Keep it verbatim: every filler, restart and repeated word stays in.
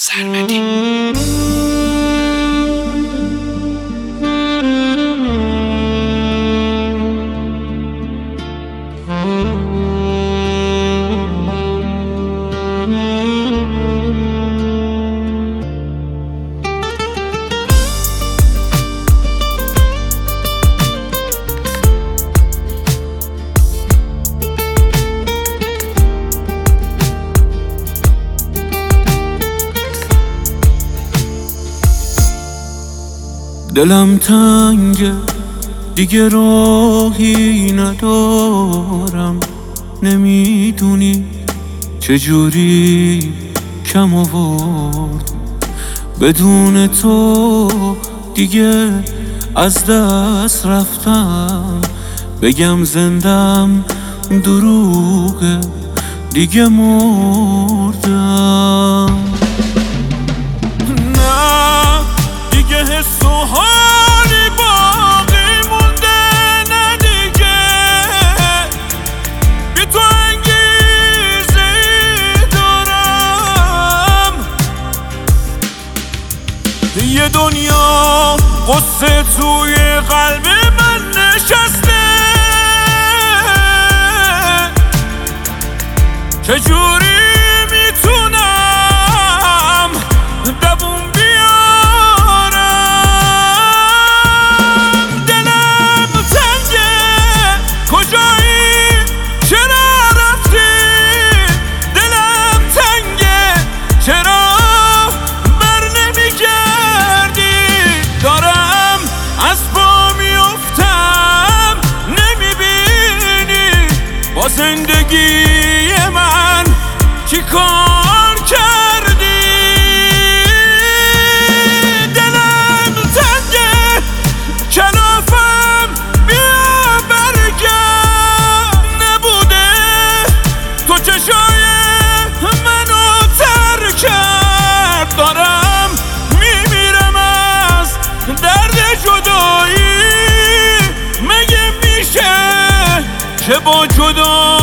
سرمدی. دلم تنگه دیگه راهی ندارم، نمیدونی چجوری کم آورد. بدون تو دیگه از دست رفتم، بگم زندم دروغه دیگه مردم. نه دیگه حس و حالی باقی مونده، نه دیگه بی تو انگیزه ای دارم. یه دنیا قصه توی قلب من نشسته، چجوری میتونم دووم بیارم؟ دلم تنگه کجایی چرا رفتی؟ دلم تنگه چرا بر نمیگردی؟ دارم از پا میافتم نمیبینی با زندگی من چی کار کردی؟ دلم تنگه کلافم بیا برگرد، نبوده تو چشای منو تر کرد. دارم میمیرم از درد جدایی، مگه میشه که با جدایی